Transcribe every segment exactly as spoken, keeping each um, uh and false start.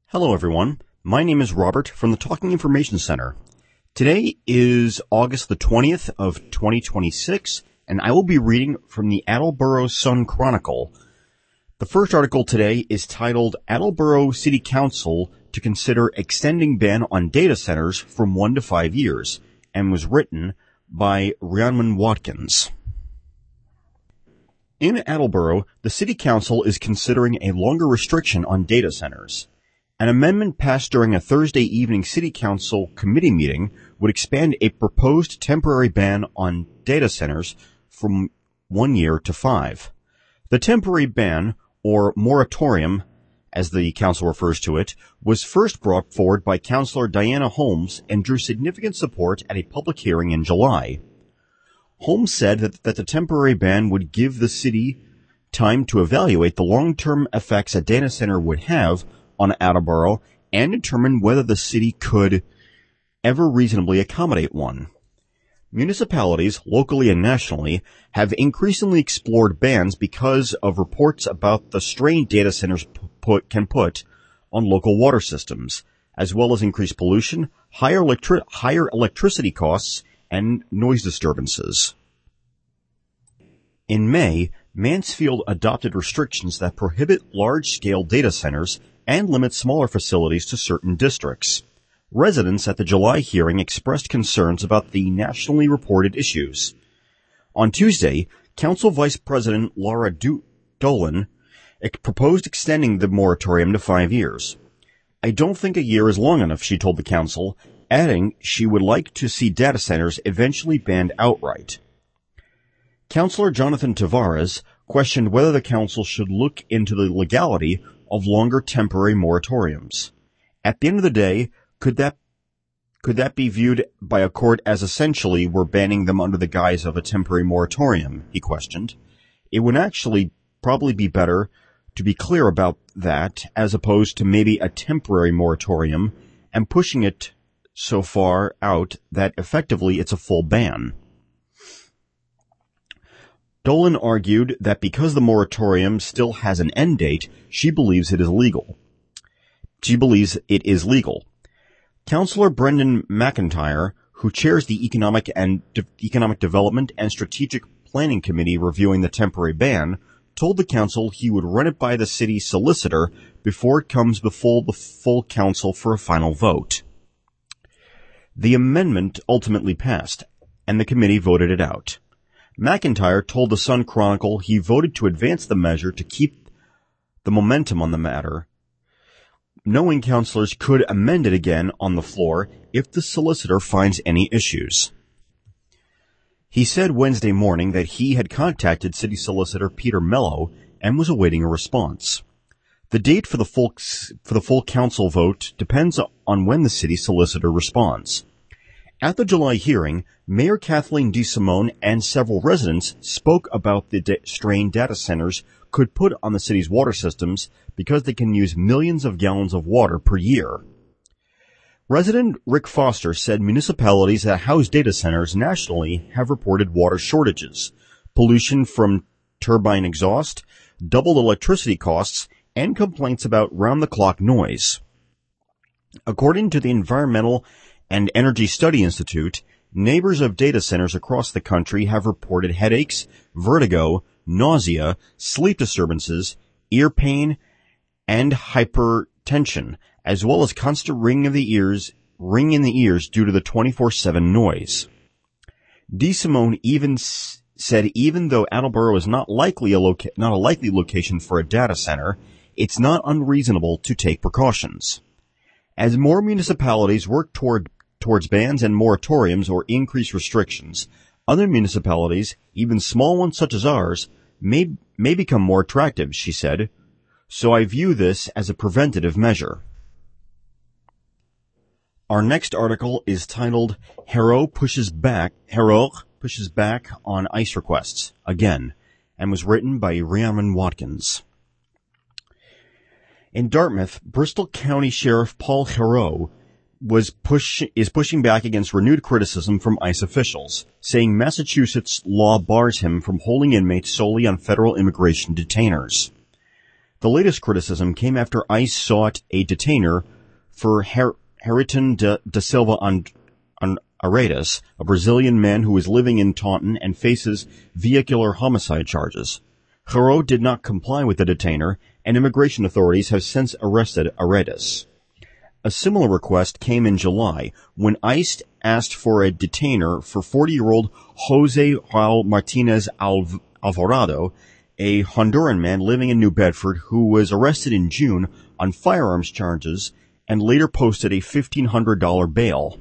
Hello, everyone. My name is Robert from the Talking Information Center. Today is August the twentieth of twenty twenty-six, and I will be reading from the Attleboro Sun Chronicle. The first article today is titled Attleboro City Council to Consider Extending Ban on Data Centers from one to five years, and was written by Rhiannon Watkins. In Attleboro, the City Council is considering a longer restriction on data centers. An amendment passed during a Thursday evening City Council committee meeting would expand a proposed temporary ban on data centers from one year to five. The temporary ban, or moratorium, as the council refers to it, was first brought forward by Councillor Diana Holmes and drew significant support at a public hearing in July. Holmes said that, that the temporary ban would give the city time to evaluate the long-term effects a data center would have on Attleboro and determine whether the city could ever reasonably accommodate one. Municipalities, locally and nationally, have increasingly explored bans because of reports about the strain data centers put, can put on local water systems, as well as increased pollution, higher, electri- higher electricity costs, and noise disturbances. In May, Mansfield adopted restrictions that prohibit large-scale data centers and limit smaller facilities to certain districts. Residents at the July hearing expressed concerns about the nationally reported issues. On Tuesday, Council Vice President Laura du- Dolan proposed extending the moratorium to five years. I don't think a year is long enough, she told the council, adding she would like to see data centers eventually banned outright. Councillor Jonathan Tavares questioned whether the council should look into the legality of longer temporary moratoriums. At the end of the day, could that could that be viewed by a court as essentially we're banning them under the guise of a temporary moratorium, he questioned. It would actually probably be better to be clear about that as opposed to maybe a temporary moratorium and pushing it so far out that effectively it's a full ban. Dolan argued that because the moratorium still has an end date, she believes it is legal. She believes it is legal. Councillor Brendan McIntyre, who chairs the Economic and De- Economic Development and Strategic Planning Committee reviewing the temporary ban, told the council he would run it by the city solicitor before it comes before the full council for a final vote. The amendment ultimately passed, and the committee voted it out. McIntyre told the Sun Chronicle he voted to advance the measure to keep the momentum on the matter, knowing councillors could amend it again on the floor if the solicitor finds any issues. He said Wednesday morning that he had contacted City Solicitor Peter Mello and was awaiting a response. The date for the full for the full council vote depends on when the city solicitor responds. At the July hearing, Mayor Kathleen DeSimone and several residents spoke about the da- strain data centers could put on the city's water systems because they can use millions of gallons of water per year. Resident Rick Foster said municipalities that house data centers nationally have reported water shortages, pollution from turbine exhaust, doubled electricity costs, and complaints about round-the-clock noise. According to the Environmental and Energy Study Institute, neighbors of data centers across the country have reported headaches, vertigo, nausea, sleep disturbances, ear pain, and hypertension, as well as constant ringing of the ears, ring in the ears due to the twenty-four seven noise. DeSimone even s- said even though Attleboro is not likely a loca- not a likely location for a data center, it's not unreasonable to take precautions. As more municipalities work toward towards bans and moratoriums or increased restrictions, other municipalities, even small ones such as ours, may may become more attractive, she said. So I view this as a preventative measure. Our next article is titled Haro pushes back Haro pushes back on ice requests again, and was written by Rhiannon Watkins. In Dartmouth, Bristol County Sheriff Paul Haro was push is pushing back against renewed criticism from ICE officials, saying Massachusetts law bars him from holding inmates solely on federal immigration detainers. The latest criticism came after ICE sought a detainer for Her- Heriton de, de Silva and, and Aredes, a Brazilian man who is living in Taunton and faces vehicular homicide charges. Haro did not comply with the detainer, and immigration authorities have since arrested Aredes. A similar request came in July when ICE asked for a detainer for forty-year-old Jose Raul Martinez Alv- Alvarado, a Honduran man living in New Bedford who was arrested in June on firearms charges and later posted a fifteen hundred dollars bail.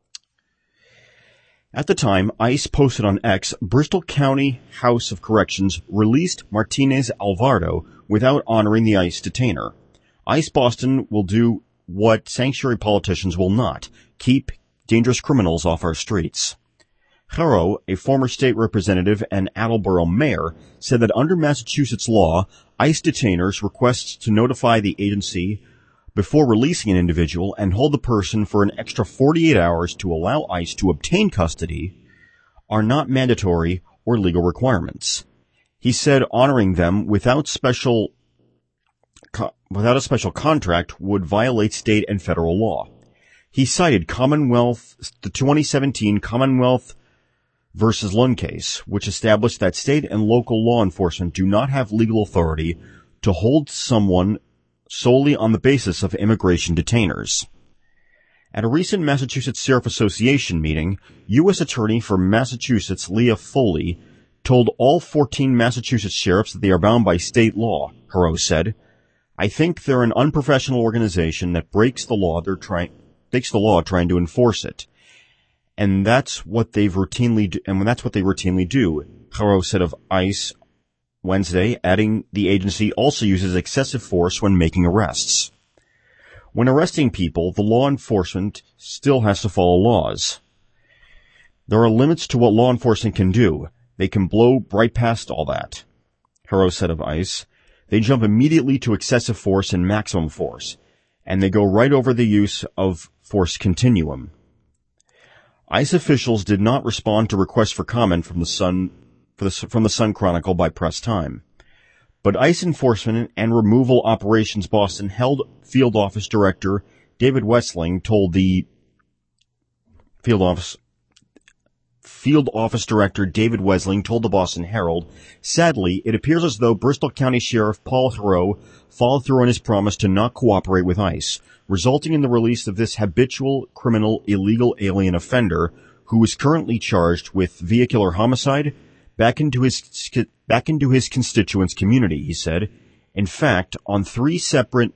At the time, ICE posted on X, Bristol County House of Corrections released Martinez Alvarado without honoring the ICE detainer. ICE Boston will do what sanctuary politicians will not, keep dangerous criminals off our streets. Haro, a former state representative and Attleboro mayor, said that under Massachusetts law, ICE detainers requests to notify the agency before releasing an individual and hold the person for an extra forty-eight hours to allow ICE to obtain custody are not mandatory or legal requirements. He said honoring them without special co- without a special contract would violate state and federal law. He cited Commonwealth the twenty seventeen Commonwealth versus Lund case, which established that state and local law enforcement do not have legal authority to hold someone solely on the basis of immigration detainers. At a recent Massachusetts Sheriff Association meeting, U S Attorney for Massachusetts Leah Foley told all fourteen Massachusetts sheriffs that they are bound by state law. Haro said, "I think they're an unprofessional organization that breaks the law. They're trying breaks the law trying to enforce it, and that's what they've routinely do, and that's what they routinely do." Haro said of ICE Wednesday, adding the agency also uses excessive force when making arrests. When arresting people, the law enforcement still has to follow laws. There are limits to what law enforcement can do. They can blow right past all that. Haro said of ICE, "They jump immediately to excessive force and maximum force, and they go right over the use of force continuum." ICE officials did not respond to requests for comment from the Sun for the, from the Sun Chronicle by press time. But ICE Enforcement and Removal Operations Boston held Field Office Director David Wessling told the Field Office Field Office Director David Wessling told the Boston Herald, "Sadly, it appears as though Bristol County Sheriff Paul Haro followed through on his promise to not cooperate with ICE, resulting in the release of this habitual criminal illegal alien offender who is currently charged with vehicular homicide back into his back into his constituents' community," he said. In fact, on three separate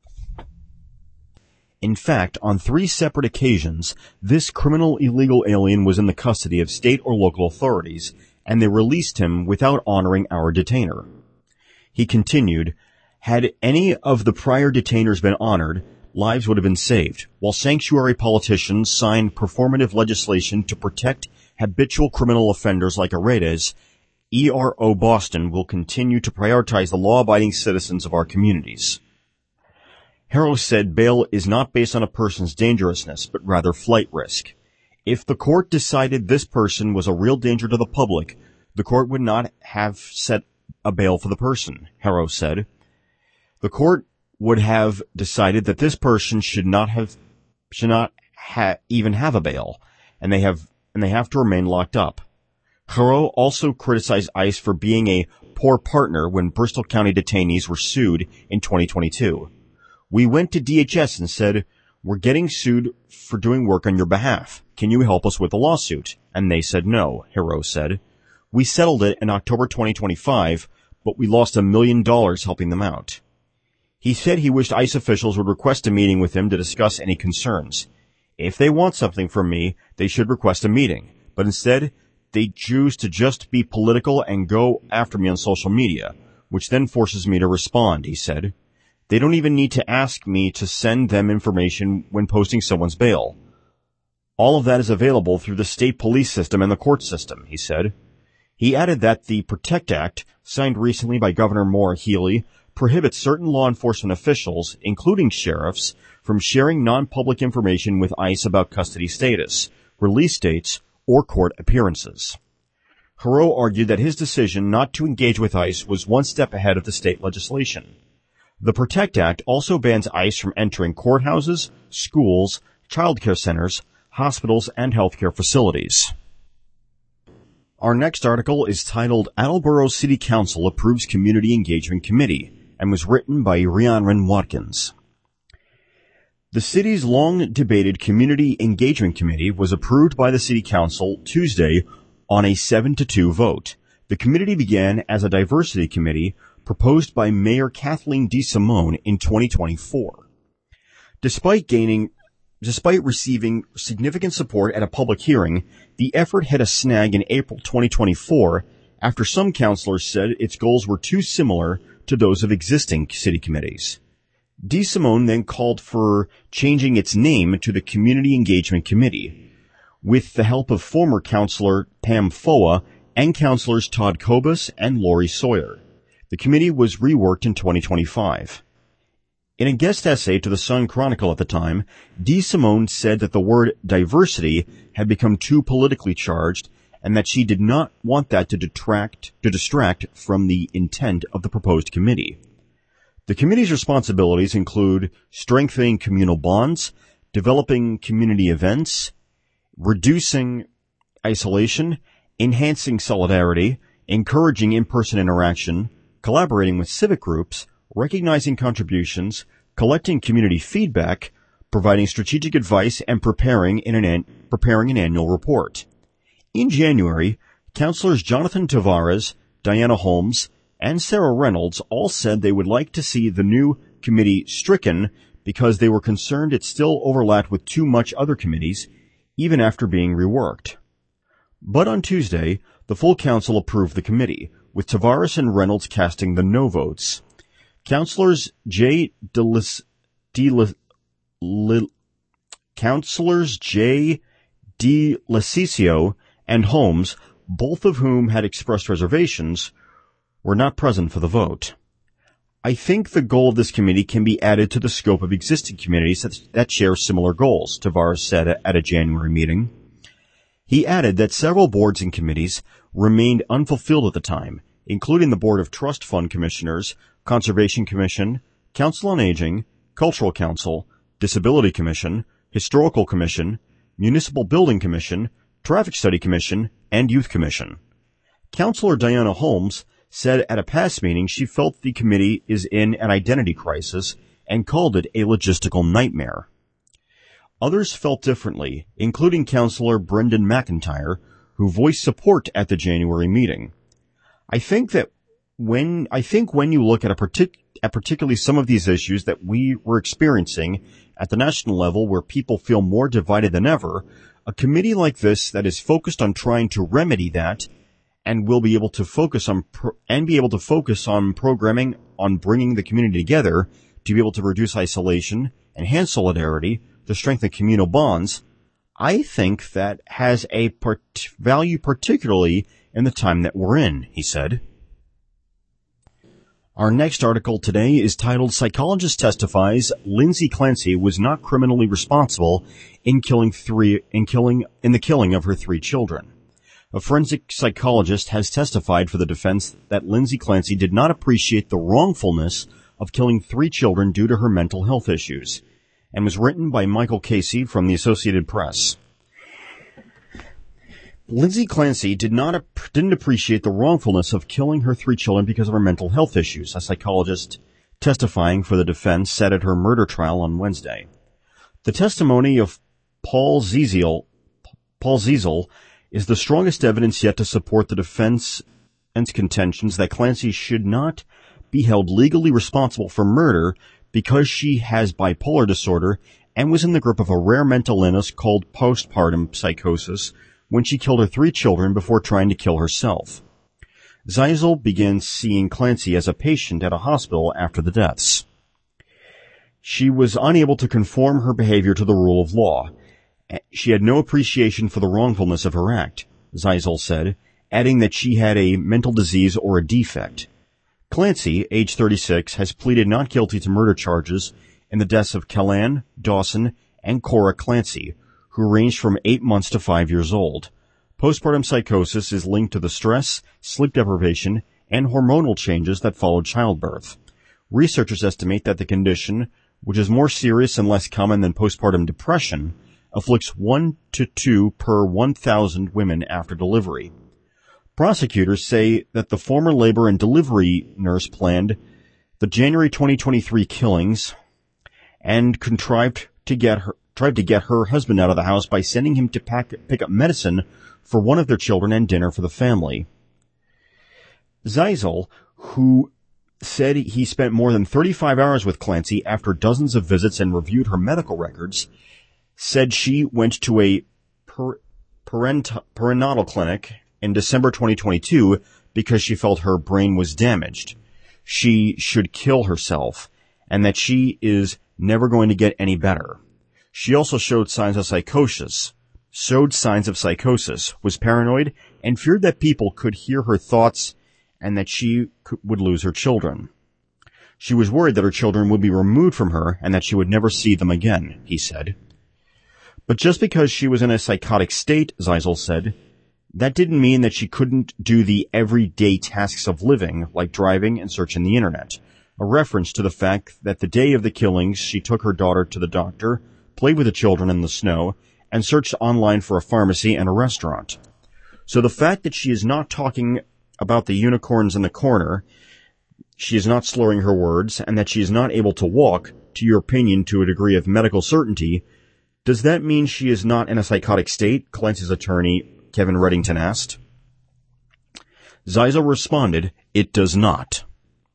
In fact, on three separate occasions, this criminal illegal alien was in the custody of state or local authorities, and they released him without honoring our detainer. He continued, "Had any of the prior detainers been honored, lives would have been saved. While sanctuary politicians signed performative legislation to protect habitual criminal offenders like Aredes, E R O Boston will continue to prioritize the law-abiding citizens of our communities." Haro said bail is not based on a person's dangerousness, but rather flight risk. If the court decided this person was a real danger to the public, the court would not have set a bail for the person, Haro said. The court would have decided that this person should not have, should not ha- even have a bail, and they have, and they have to remain locked up. Haro also criticized ICE for being a poor partner when Bristol County detainees were sued in twenty twenty-two. "We went to D H S and said, 'We're getting sued for doing work on your behalf. Can you help us with the lawsuit?' And they said no," Haro said. "We settled it in October twenty twenty-five, but we lost a million dollars helping them out." He said he wished ICE officials would request a meeting with him to discuss any concerns. "If they want something from me, they should request a meeting. But instead, they choose to just be political and go after me on social media, which then forces me to respond," he said. "They don't even need to ask me to send them information when posting someone's bail. All of that is available through the state police system and the court system," he said. He added that the PROTECT Act, signed recently by Governor Maura Healey, prohibits certain law enforcement officials, including sheriffs, from sharing non-public information with ICE about custody status, release dates, or court appearances. Haro argued that his decision not to engage with ICE was one step ahead of the state legislation. The PROTECT Act also bans ICE from entering courthouses, schools, childcare centers, hospitals, and healthcare facilities. Our next article is titled Attleboro City Council Approves Community Engagement Committee and was written by Rhiannon Watkins. The city's long-debated Community Engagement Committee was approved by the City Council Tuesday on a seven to two vote. The committee began as a diversity committee proposed by Mayor Kathleen DeSimone in twenty twenty-four. Despite gaining, despite receiving significant support at a public hearing, the effort hit a snag in April twenty twenty-four after some councilors said its goals were too similar to those of existing city committees. DeSimone then called for changing its name to the Community Engagement Committee, with the help of former councilor Pam Foa and councilors Todd Kobus and Lori Sawyer. The committee was reworked in twenty twenty-five. In a guest essay to the Sun Chronicle at the time, DeSimone said that the word diversity had become too politically charged and that she did not want that to detract, to distract from the intent of the proposed committee. The committee's responsibilities include strengthening communal bonds, developing community events, reducing isolation, enhancing solidarity, encouraging in-person interaction, collaborating with civic groups, recognizing contributions, collecting community feedback, providing strategic advice, and preparing, in an, an, preparing an annual report. In January, councilors Jonathan Tavares, Diana Holmes, and Sarah Reynolds all said they would like to see the new committee stricken because they were concerned it still overlapped with too much other committees, even after being reworked. But on Tuesday, the full council approved the committee, with Tavares and Reynolds casting the no votes. Councilors J. DeLis, DeLis, Li, Councilors J. DeLacicio and Holmes, both of whom had expressed reservations, were not present for the vote. I think the goal of this committee can be added to the scope of existing committees that, that share similar goals, Tavares said at a January meeting. He added that several boards and committees remained unfulfilled at the time, including the Board of Trust Fund Commissioners, Conservation Commission, Council on Aging, Cultural Council, Disability Commission, Historical Commission, Municipal Building Commission, Traffic Study Commission, and Youth Commission. Councilor Diana Holmes said at a past meeting she felt the committee is in an identity crisis and called it a logistical nightmare. Others felt differently, including Councilor Brendan McIntyre, who voiced support at the January meeting. I think that when, I think when you look at a partic- at particularly some of these issues that we were experiencing at the national level where people feel more divided than ever, a committee like this that is focused on trying to remedy that and will be able to focus on, pro- and be able to focus on programming on bringing the community together to be able to reduce isolation, enhance solidarity, to strengthen communal bonds, I think that has a part- value particularly in the time that we're in, he said. Our next article today is titled Psychologist Testifies Lindsay Clancy was not criminally responsible in killing three, in killing, in the killing of her three children. A forensic psychologist has testified for the defense that Lindsay Clancy did not appreciate the wrongfulness of killing three children due to her mental health issues, and was written by Michael Casey from the Associated Press. Lindsay Clancy did not didn't appreciate the wrongfulness of killing her three children because of her mental health issues, a psychologist testifying for the defense said at her murder trial on Wednesday. The testimony of Paul Ziesel, Paul Ziesel is the strongest evidence yet to support the defense's contentions that Clancy should not be held legally responsible for murder because she has bipolar disorder and was in the grip of a rare mental illness called postpartum psychosis when she killed her three children before trying to kill herself. Ziesel began seeing Clancy as a patient at a hospital after the deaths. She was unable to conform her behavior to the rule of law. She had no appreciation for the wrongfulness of her act, Ziesel said, adding that she had a mental disease or a defect. Clancy, age thirty-six, has pleaded not guilty to murder charges in the deaths of Kellan, Dawson, and Cora Clancy, who ranged from eight months to five years old. Postpartum psychosis is linked to the stress, sleep deprivation, and hormonal changes that followed childbirth. Researchers estimate that the condition, which is more serious and less common than postpartum depression, afflicts one to two per one thousand women after delivery. Prosecutors say that the former labor and delivery nurse planned the January twenty twenty-three killings and contrived to get her tried to get her husband out of the house by sending him to pack, pick up medicine for one of their children and dinner for the family. Zeisel, who said he spent more than thirty-five hours with Clancy after dozens of visits and reviewed her medical records, said she went to a per, parent, perinatal clinic in December twenty twenty-two because she felt her brain was damaged. She should kill herself, and that she is never going to get any better. She also showed signs of psychosis, showed signs of psychosis, was paranoid, and feared that people could hear her thoughts and that she could, would lose her children. She was worried that her children would be removed from her and that she would never see them again, he said. But just because she was in a psychotic state, Zeisel said, that didn't mean that she couldn't do the everyday tasks of living, like driving and searching the internet, a reference to the fact that the day of the killings she took her daughter to the doctor, played with the children in the snow, and searched online for a pharmacy and a restaurant. So the fact that she is not talking about the unicorns in the corner, she is not slurring her words, and that she is not able to walk, to your opinion, to a degree of medical certainty, does that mean she is not in a psychotic state? Clancy's attorney, Kevin Reddington, asked. Zeisel responded, it does not.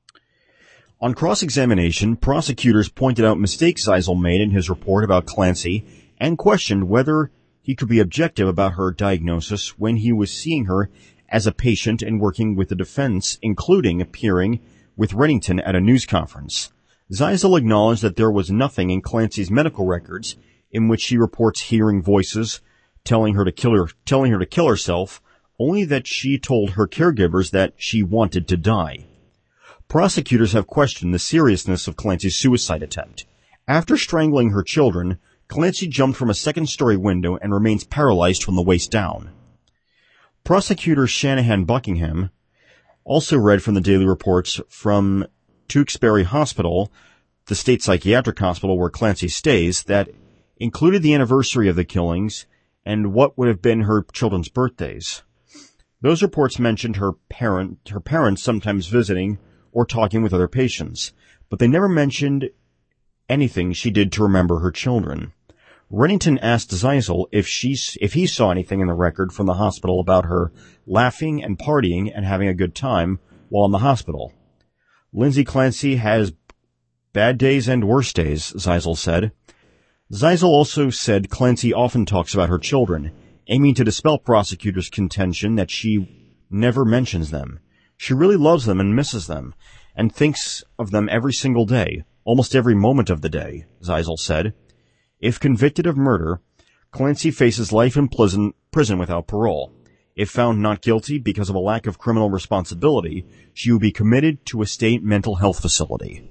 On cross-examination, prosecutors pointed out mistakes Zeisel made in his report about Clancy and questioned whether he could be objective about her diagnosis when he was seeing her as a patient and working with the defense, including appearing with Reddington at a news conference. Zeisel acknowledged that there was nothing in Clancy's medical records in which she reports hearing voices telling her to kill her, telling her to kill herself, only that she told her caregivers that she wanted to die. Prosecutors have questioned the seriousness of Clancy's suicide attempt. After strangling her children, Clancy jumped from a second-story window and remains paralyzed from the waist down. Prosecutor Shanahan Buckingham also read from the daily reports from Tewksbury Hospital, the state psychiatric hospital where Clancy stays, that included the anniversary of the killings and what would have been her children's birthdays. Those reports mentioned her parent, her parents sometimes visiting or talking with other patients, but they never mentioned anything she did to remember her children. Reddington asked Zeisel if she, if he saw anything in the record from the hospital about her laughing and partying and having a good time while in the hospital. Lindsay Clancy has bad days and worse days, Zeisel said. Zeisel also said Clancy often talks about her children, aiming to dispel prosecutors' contention that she never mentions them. She really loves them and misses them, and thinks of them every single day, almost every moment of the day, Zeisel said. If convicted of murder, Clancy faces life in prison, prison without parole. If found not guilty because of a lack of criminal responsibility, she will be committed to a state mental health facility.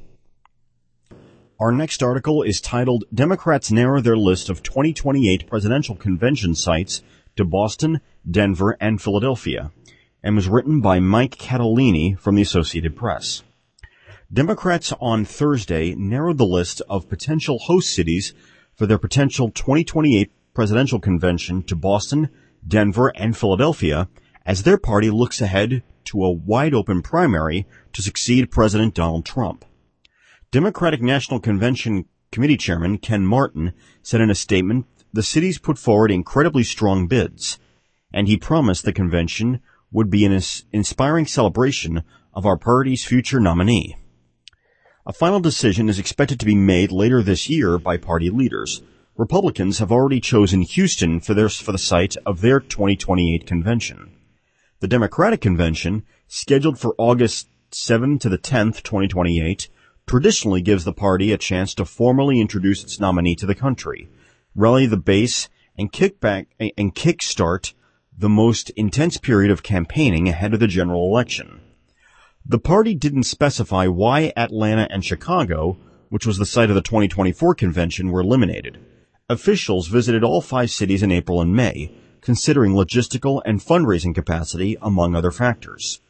Our next article is titled, Democrats Narrow Their List of twenty twenty-eight Presidential Convention Sites to Boston, Denver, and Philadelphia, and was written by Mike Catalini from the Associated Press. Democrats on Thursday narrowed the list of potential host cities for their potential twenty twenty-eight presidential convention to Boston, Denver, and Philadelphia as their party looks ahead to a wide-open primary to succeed President Donald Trump. Democratic National Convention Committee Chairman Ken Martin said in a statement the cities put forward incredibly strong bids, and he promised the convention would be an inspiring celebration of our party's future nominee. A final decision is expected to be made later this year by party leaders. Republicans have already chosen Houston for their, for the site of their twenty twenty-eight convention. The Democratic convention, scheduled for August seventh to the tenth, twenty twenty-eight, traditionally gives the party a chance to formally introduce its nominee to the country, rally the base, and kick back and kickstart the most intense period of campaigning ahead of the general election. The party didn't specify why Atlanta and Chicago, which was the site of the twenty twenty-four convention, were eliminated. Officials visited all five cities in April and May, considering logistical and fundraising capacity, among other factors.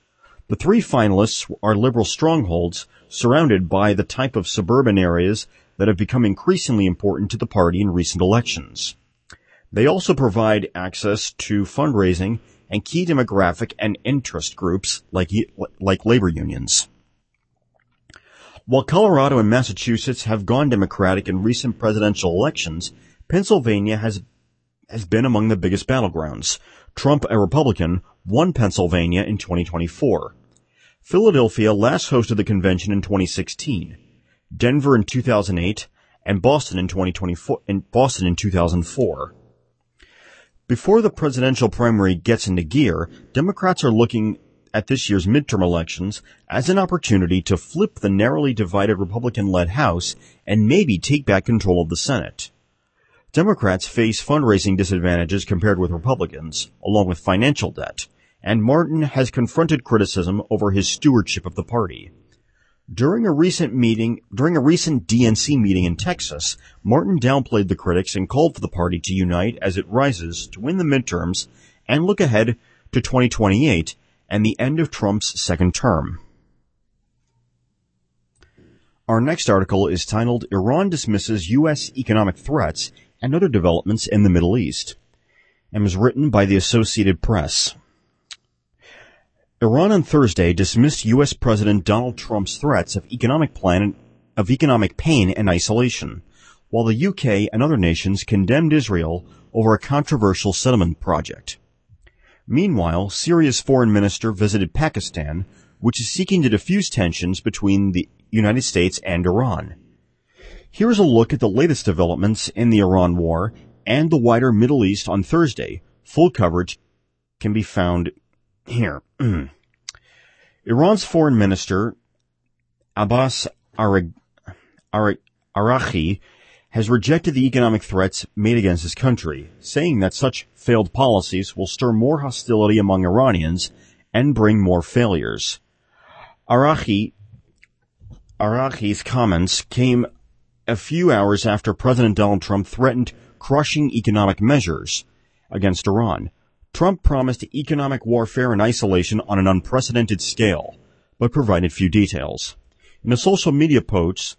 The three finalists are liberal strongholds surrounded by the type of suburban areas that have become increasingly important to the party in recent elections. They also provide access to fundraising and key demographic and interest groups like, like labor unions. While Colorado and Massachusetts have gone Democratic in recent presidential elections, Pennsylvania has has been among the biggest battlegrounds. Trump, a Republican, won Pennsylvania in twenty twenty-four. Philadelphia last hosted the convention in twenty sixteen, Denver in two thousand eight, and Boston in twenty twenty-four, and Boston in two thousand four. Before the presidential primary gets into gear, Democrats are looking at this year's midterm elections as an opportunity to flip the narrowly divided Republican-led House and maybe take back control of the Senate. Democrats face fundraising disadvantages compared with Republicans, along with financial debt, and Martin has confronted criticism over his stewardship of the party. During a recent meeting, during a recent D N C meeting in Texas, Martin downplayed the critics and called for the party to unite as it rises to win the midterms and look ahead to twenty twenty-eight and the end of Trump's second term. Our next article is titled, Iran Dismisses U S Economic Threats and Other Developments in the Middle East, and was written by the Associated Press. Iran on Thursday dismissed U S President Donald Trump's threats of economic plan, of economic pain and isolation, while the U K and other nations condemned Israel over a controversial settlement project. Meanwhile, Syria's foreign minister visited Pakistan, which is seeking to diffuse tensions between the United States and Iran. Here's a look at the latest developments in the Iran war and the wider Middle East on Thursday. Full coverage can be found here. Iran's foreign minister, Abbas Araghchi, has rejected the economic threats made against his country, saying that such failed policies will stir more hostility among Iranians and bring more failures. Araghchi, Araghchi's comments came a few hours after President Donald Trump threatened crushing economic measures against Iran. Trump promised economic warfare and isolation on an unprecedented scale, but provided few details. In a social media post,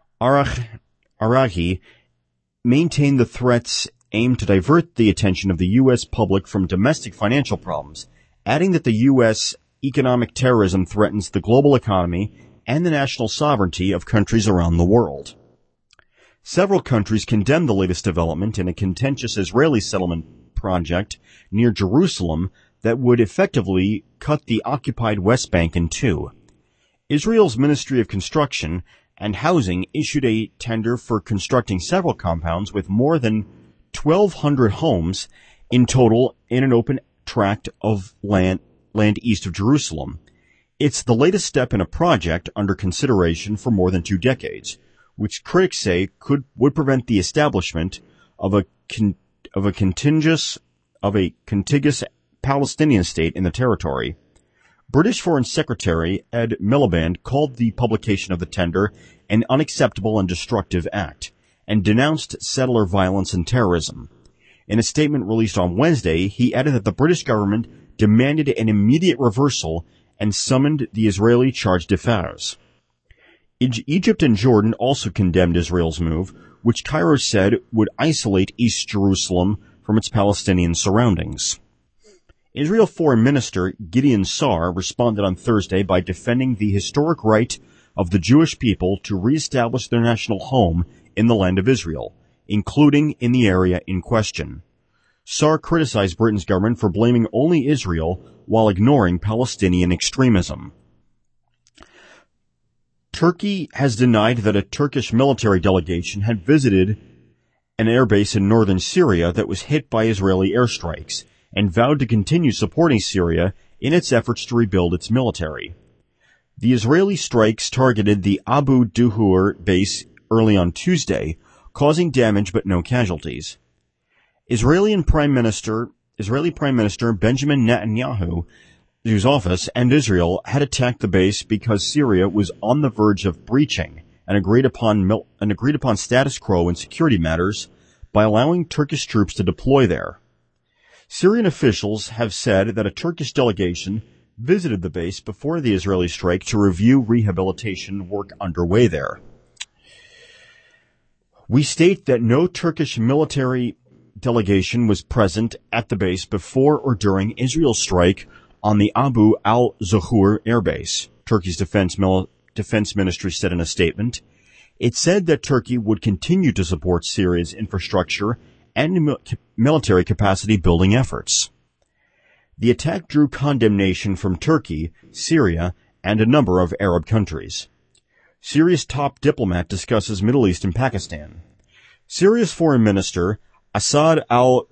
Araghchi maintained the threats aimed to divert the attention of the U S public from domestic financial problems, adding that the U S economic terrorism threatens the global economy and the national sovereignty of countries around the world. Several countries condemned the latest development in a contentious Israeli settlement project near Jerusalem that would effectively cut the occupied West Bank in two. Israel's Ministry of Construction and Housing issued a tender for constructing several compounds with more than twelve hundred homes in total in an open tract of land, land east of Jerusalem. It's the latest step in a project under consideration for more than two decades, which critics say could would prevent the establishment of a con, of a contiguous of a contiguous Palestinian state in the territory. British Foreign Secretary Ed Miliband called the publication of the tender an unacceptable and destructive act, and denounced settler violence and terrorism. In a statement released on Wednesday, he added that the British government demanded an immediate reversal and summoned the Israeli charge d'affaires. Egypt and Jordan also condemned Israel's move, which Cairo said would isolate East Jerusalem from its Palestinian surroundings. Israel Foreign Minister Gideon Sa'ar responded on Thursday by defending the historic right of the Jewish people to reestablish their national home in the land of Israel, including in the area in question. Sa'ar criticized Britain's government for blaming only Israel while ignoring Palestinian extremism. Turkey has denied that a Turkish military delegation had visited an airbase in northern Syria that was hit by Israeli airstrikes, and vowed to continue supporting Syria in its efforts to rebuild its military. The Israeli strikes targeted the Abu Duhur base early on Tuesday, causing damage but no casualties. Israeli Prime Minister, Israeli Prime Minister Benjamin Netanyahu, whose office and Israel had attacked the base because Syria was on the verge of breaching an agreed upon an agreed upon status quo in security matters by allowing Turkish troops to deploy there. Syrian officials have said that a Turkish delegation visited the base before the Israeli strike to review rehabilitation work underway there. We state that no Turkish military delegation was present at the base before or during Israel's strike on the Abu al-Zuhur airbase, Turkey's defense, mil- defense ministry said in a statement. It said that Turkey would continue to support Syria's infrastructure and mil- military capacity building efforts. The attack drew condemnation from Turkey, Syria, and a number of Arab countries. Syria's top diplomat discusses Middle East and Pakistan. Syria's foreign minister, Assad al,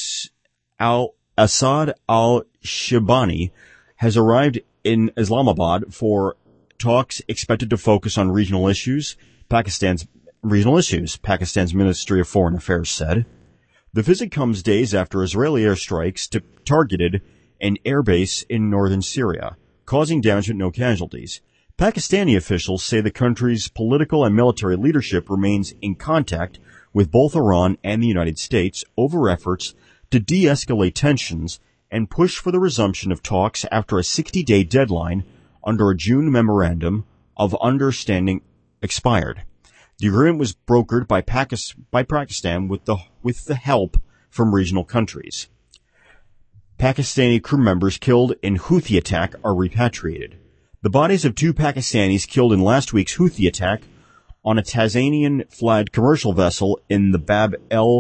al Assad al-Shibani, has arrived in Islamabad for talks expected to focus on regional issues, Pakistan's regional issues, Pakistan's Ministry of Foreign Affairs said. The visit comes days after Israeli airstrikes to, targeted an airbase in northern Syria, causing damage but no casualties. Pakistani officials say the country's political and military leadership remains in contact with both Iran and the United States over efforts to de-escalate tensions and push for the resumption of talks after a sixty-day deadline under a June memorandum of understanding expired. The agreement was brokered by, Pakis- by Pakistan with the, with the help from regional countries. Pakistani crew members killed in Houthi attack are repatriated. The bodies of two Pakistanis killed in last week's Houthi attack on a Tanzanian-flagged commercial vessel in the Bab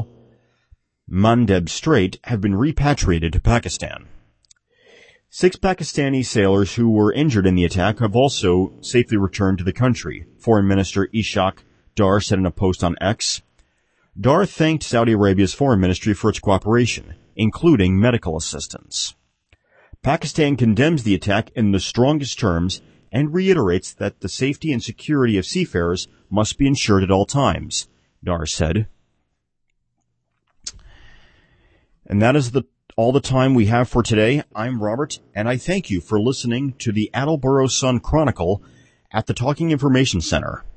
el-Mandeb Strait have been repatriated to Pakistan. Six Pakistani sailors who were injured in the attack have also safely returned to the country, Foreign Minister Ishaq Dar said in a post on X. Dar thanked Saudi Arabia's foreign ministry for its cooperation, including medical assistance. Pakistan condemns the attack in the strongest terms and reiterates that the safety and security of seafarers must be ensured at all times, Dar said. And that is the all the time we have for today. I'm Robert, and I thank you for listening to the Attleboro Sun Chronicle at the Talking Information Center.